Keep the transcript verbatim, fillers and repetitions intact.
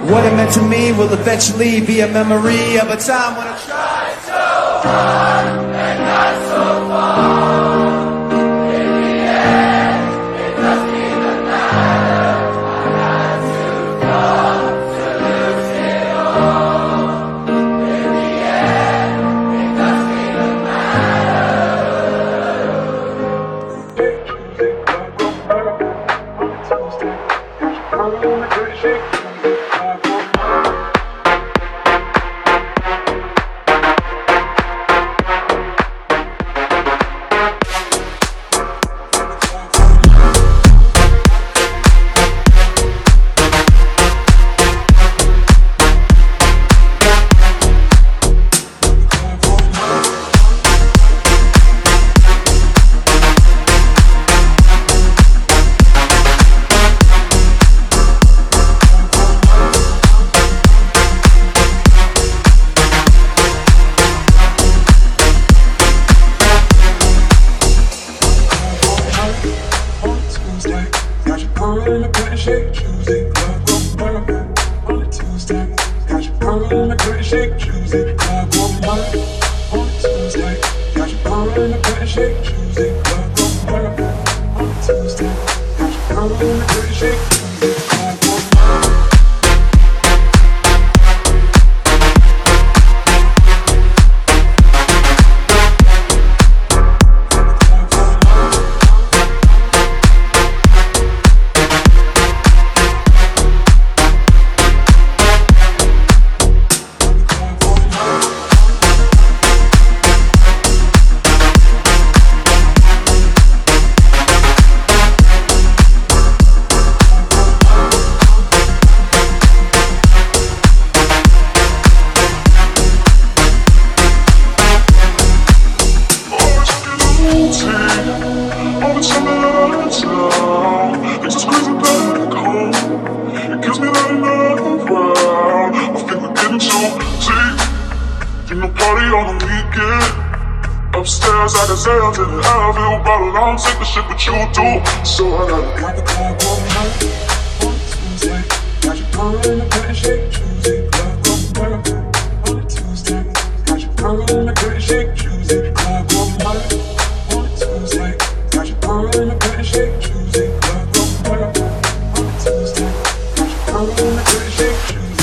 What it meant to me will eventually be a memory of a time when I tried so hard and got so far. In the end, it doesn't even matter. I had to come to lose it all. In the end, it doesn't even matter. Upstairs, I can sail to the Advil bottle. I don't take the shit, but you do. So I gotta grab the club all night. On Tuesday, got your girl in the bed and shake Tuesday. Club all night. On a Tuesday, got your girl in the bed and shake Tuesday. Club all night. On a Tuesday, got your girl in the bed and shake Tuesday. Club all night. On a Tuesday, got your girl in the bed and shake Tuesday.